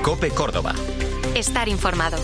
COPE Córdoba. Estar informado.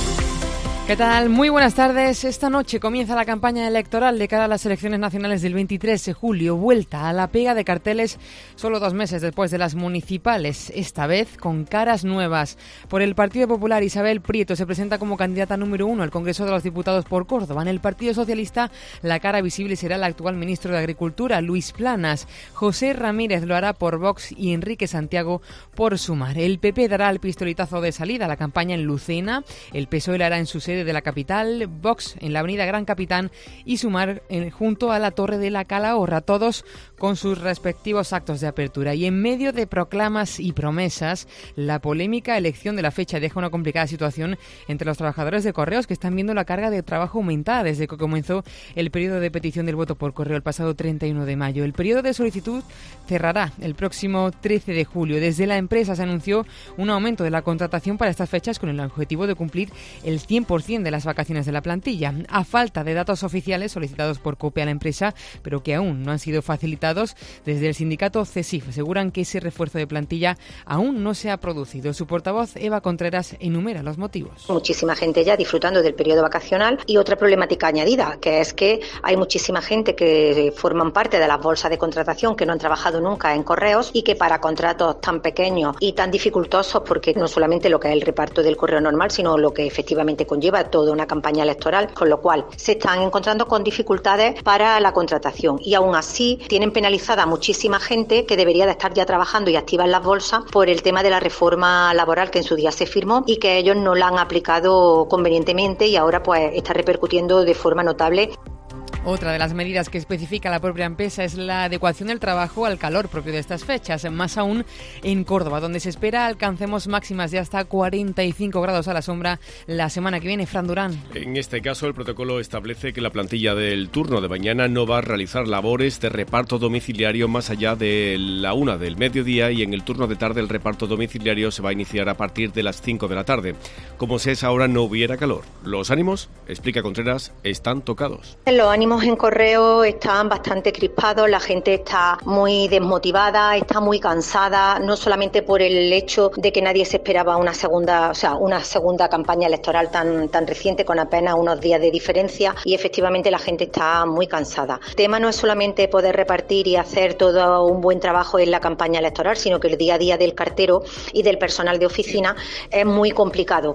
¿Qué tal? Muy buenas tardes. Esta noche comienza la campaña electoral de cara a las elecciones nacionales del 23 de julio. Vuelta a la pega de carteles solo 2 meses después de las municipales, esta vez con caras nuevas. Por el Partido Popular, Isabel Prieto se presenta como candidata número 1 al Congreso de los Diputados por Córdoba. En el Partido Socialista, la cara visible será el actual ministro de Agricultura, Luis Planas. José Ramírez lo hará por Vox y Enrique Santiago por Sumar. El PP dará el pistoletazo de salida a la campaña en Lucena. El PSOE la hará en su sede de la capital, Vox en la avenida Gran Capitán y Sumar junto a la Torre de la Calahorra, todos con sus respectivos actos de apertura. Y en medio de proclamas y promesas, la polémica elección de la fecha deja una complicada situación entre los trabajadores de correos, que están viendo la carga de trabajo aumentada desde que comenzó el periodo de petición del voto por correo el pasado 31 de mayo. El periodo de solicitud cerrará el próximo 13 de julio. Desde la empresa se anunció un aumento de la contratación para estas fechas con el objetivo de cumplir el 100% de las vacaciones de la plantilla, a falta de datos oficiales solicitados por COPE a la empresa, pero que aún no han sido facilitados. Desde el sindicato CESIF aseguran que ese refuerzo de plantilla aún no se ha producido. Su portavoz, Eva Contreras, enumera los motivos. Muchísima gente ya disfrutando del periodo vacacional y otra problemática añadida, que es que hay muchísima gente que forman parte de las bolsas de contratación que no han trabajado nunca en correos y que para contratos tan pequeños y tan dificultosos, porque no solamente lo que es el reparto del correo normal, sino lo que efectivamente conlleva toda una campaña electoral, con lo cual se están encontrando con dificultades para la contratación y aún así tienen penalizada a muchísima gente que debería de estar ya trabajando y activa en las bolsas por el tema de la reforma laboral que en su día se firmó y que ellos no la han aplicado convenientemente y ahora pues está repercutiendo de forma notable. Otra de las medidas que especifica la propia empresa es la adecuación del trabajo al calor propio de estas fechas, más aún en Córdoba, donde se espera alcancemos máximas de hasta 45 grados a la sombra la semana que viene. Fran Durán. En este caso, el protocolo establece que la plantilla del turno de mañana no va a realizar labores de reparto domiciliario más allá de la 1 del mediodía, y en el turno de tarde el reparto domiciliario se va a iniciar a partir de las 5 de la tarde. Como si a esa hora no hubiera calor. Los ánimos, explica Contreras, están tocados. Los ánimos en correo están bastante crispados, la gente está muy desmotivada, está muy cansada, no solamente por el hecho de que nadie se esperaba una segunda campaña electoral tan reciente, con apenas unos días de diferencia, y efectivamente la gente está muy cansada. El tema no es solamente poder repartir y hacer todo un buen trabajo en la campaña electoral, sino que el día a día del cartero y del personal de oficina es muy complicado.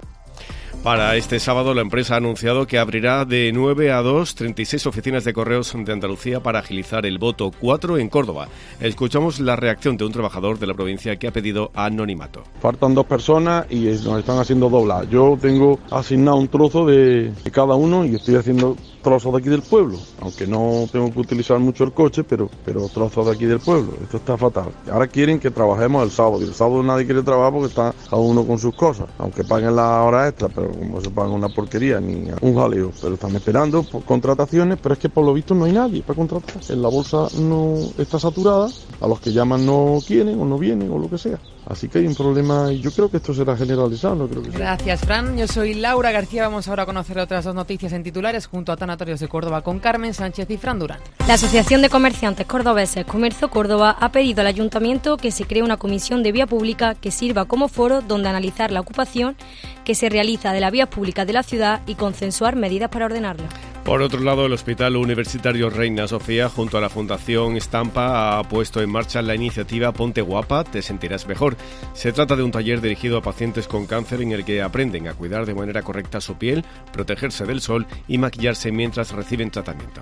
Para este sábado, la empresa ha anunciado que abrirá de 9 a 2 36 oficinas de correos de Andalucía para agilizar el voto, 4 en Córdoba. Escuchamos la reacción de un trabajador de la provincia que ha pedido anonimato. Faltan 2 personas y nos están haciendo doblar. Yo tengo asignado un trozo de cada uno y estoy haciendo trozos de aquí del pueblo, aunque no tengo que utilizar mucho el coche, pero trozos de aquí del pueblo. Esto está fatal. Ahora quieren que trabajemos el sábado, y el sábado nadie quiere trabajar porque está cada uno con sus cosas, aunque paguen la hora extra, pero como se paga una porquería ni un jaleo. Pero están esperando por contrataciones, pero es que por lo visto no hay nadie para contratar. En la bolsa no está saturada, a los que llaman no quieren o no vienen o lo que sea. Así que hay un problema y yo creo que esto será generalizado, no creo que sea. Gracias, Fran. Yo soy Laura García. Vamos ahora a conocer otras 2 noticias en titulares junto a Tanatorios de Córdoba con Carmen Sánchez y Fran Durán. La Asociación de Comerciantes Cordobeses Comercio Córdoba ha pedido al Ayuntamiento que se cree una comisión de vía pública que sirva como foro donde analizar la ocupación que se realiza de las vías públicas de la ciudad y consensuar medidas para ordenarla. Por otro lado, el Hospital Universitario Reina Sofía, junto a la Fundación Estampa, ha puesto en marcha la iniciativa Ponte Guapa, te sentirás mejor. Se trata de un taller dirigido a pacientes con cáncer en el que aprenden a cuidar de manera correcta su piel, protegerse del sol y maquillarse mientras reciben tratamiento.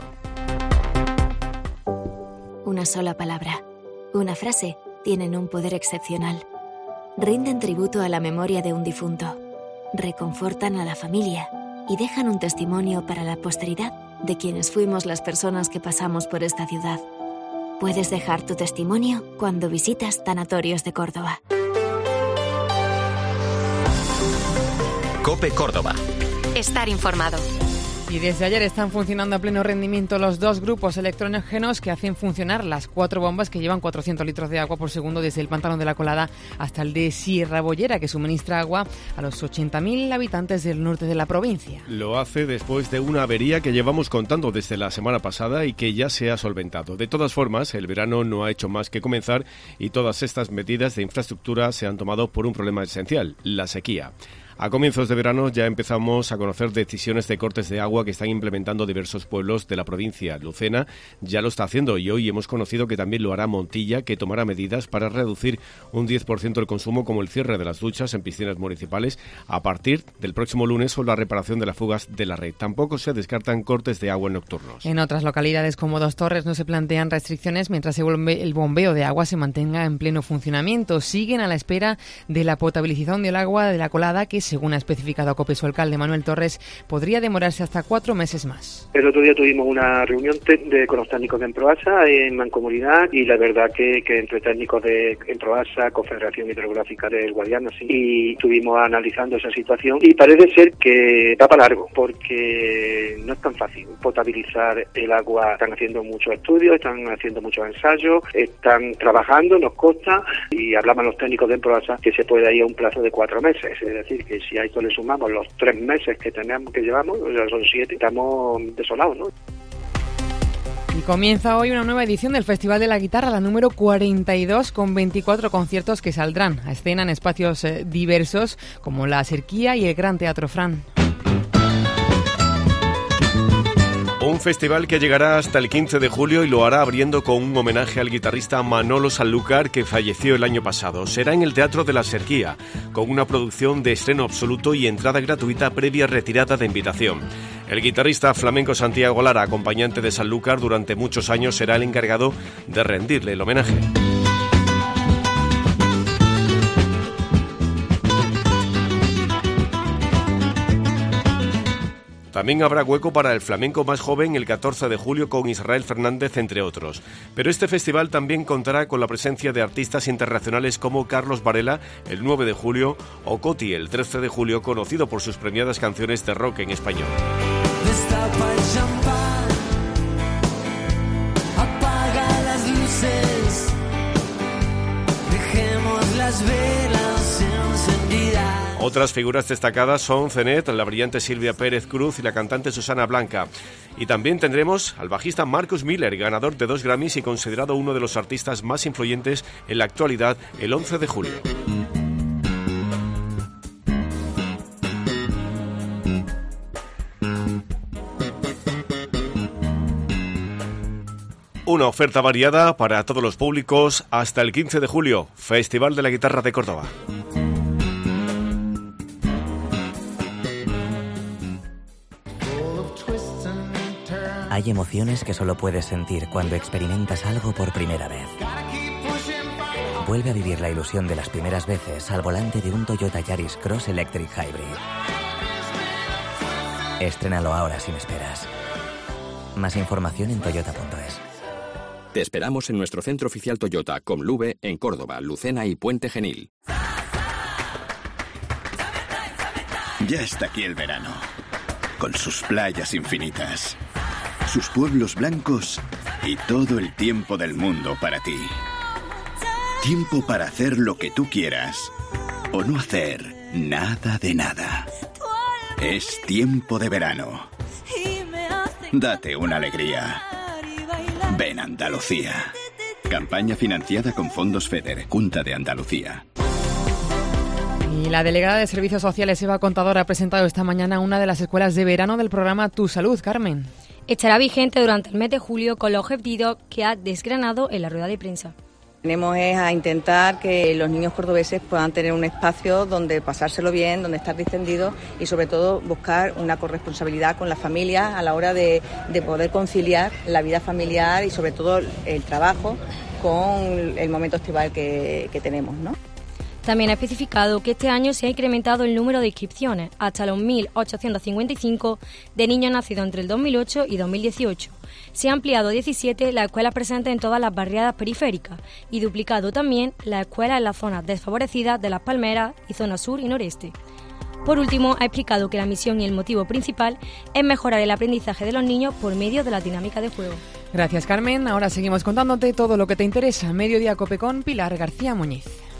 Una sola palabra, una frase, tienen un poder excepcional. Rinden tributo a la memoria de un difunto, reconfortan a la familia y dejan un testimonio para la posteridad de quienes fuimos las personas que pasamos por esta ciudad. Puedes dejar tu testimonio cuando visitas Tanatorios de Córdoba. COPE Córdoba. Estar informado. Y desde ayer están funcionando a pleno rendimiento los 2 grupos electrógenos que hacen funcionar las 4 bombas que llevan 400 litros de agua por segundo desde el pantano de la Colada hasta el de Sierra Bollera, que suministra agua a los 80.000 habitantes del norte de la provincia. Lo hace después de una avería que llevamos contando desde la semana pasada y que ya se ha solventado. De todas formas, el verano no ha hecho más que comenzar y todas estas medidas de infraestructura se han tomado por un problema esencial, la sequía. A comienzos de verano ya empezamos a conocer decisiones de cortes de agua que están implementando diversos pueblos de la provincia. Lucena ya lo está haciendo y hoy hemos conocido que también lo hará Montilla, que tomará medidas para reducir un 10% el consumo, como el cierre de las duchas en piscinas municipales a partir del próximo lunes o la reparación de las fugas de la red. Tampoco se descartan cortes de agua nocturnos. En otras localidades como Dos Torres no se plantean restricciones mientras el bombeo de agua se mantenga en pleno funcionamiento. Siguen a la espera de la potabilización del agua de la Colada, que según ha especificado a COPE su alcalde Manuel Torres, podría demorarse hasta 4 meses más. El otro día tuvimos una reunión con los técnicos de Emproasa en mancomunidad y la verdad que entre técnicos de Emproasa, Confederación Hidrográfica del Guadiana, sí, y estuvimos analizando esa situación y parece ser que va para largo porque no es tan fácil potabilizar el agua. Están haciendo muchos estudios, están haciendo muchos ensayos, están trabajando, nos consta, y hablaban los técnicos de Emproasa que se puede ir a un plazo de 4 meses, es decir, que si a esto le sumamos los 3 meses que llevamos, o sea, son 7, estamos desolados, ¿no? Y comienza hoy una nueva edición del Festival de la Guitarra, la número 42, con 24 conciertos que saldrán a escena en espacios diversos como la Serquía y el Gran Teatro Fran. Un festival que llegará hasta el 15 de julio y lo hará abriendo con un homenaje al guitarrista Manolo Sanlúcar, que falleció el año pasado. Será en el Teatro de la Serquía, con una producción de estreno absoluto y entrada gratuita previa retirada de invitación. El guitarrista flamenco Santiago Lara, acompañante de Sanlúcar durante muchos años, será el encargado de rendirle el homenaje. También habrá hueco para el flamenco más joven el 14 de julio con Israel Fernández, entre otros. Pero este festival también contará con la presencia de artistas internacionales como Carlos Varela el 9 de julio o Coti el 13 de julio, conocido por sus premiadas canciones de rock en español. Destapa el champán, apaga las luces, dejemos las velas encendidas. Otras figuras destacadas son Zenet, la brillante Silvia Pérez Cruz y la cantante Susana Blanca. Y también tendremos al bajista Marcus Miller, ganador de 2 Grammys y considerado uno de los artistas más influyentes en la actualidad, el 11 de julio. Una oferta variada para todos los públicos hasta el 15 de julio, Festival de la Guitarra de Córdoba. Hay emociones que solo puedes sentir cuando experimentas algo por primera vez. Vuelve a vivir la ilusión de las primeras veces al volante de un Toyota Yaris Cross Electric Hybrid. Estrénalo ahora sin esperas. Más información en toyota.es. Te esperamos en nuestro centro oficial Toyota, Comlube, en Córdoba, Lucena y Puente Genil. Ya está aquí el verano, con sus playas infinitas, sus pueblos blancos y todo el tiempo del mundo para ti. Tiempo para hacer lo que tú quieras o no hacer nada de nada. Es tiempo de verano. Date una alegría. Ven Andalucía. Campaña financiada con fondos FEDER, Junta de Andalucía. Y la delegada de Servicios Sociales, Eva Contador, ha presentado esta mañana una de las escuelas de verano del programa Tu Salud, Carmen. Estará vigente durante el mes de julio con los objetivos que ha desgranado en la rueda de prensa. Venimos a intentar que los niños cordobeses puedan tener un espacio donde pasárselo bien, donde estar distendidos y sobre todo buscar una corresponsabilidad con la familia a la hora de poder conciliar la vida familiar y sobre todo el trabajo con el momento estival que tenemos, ¿no? También ha especificado que este año se ha incrementado el número de inscripciones hasta los 1.855 de niños nacidos entre el 2008 y 2018. Se ha ampliado a 17 las escuelas presentes en todas las barriadas periféricas y duplicado también las escuelas en las zonas desfavorecidas de Las Palmeras y zona sur y noreste. Por último, ha explicado que la misión y el motivo principal es mejorar el aprendizaje de los niños por medio de la dinámica de juego. Gracias, Carmen. Ahora seguimos contándote todo lo que te interesa. Mediodía Cope con Pilar García Muñiz.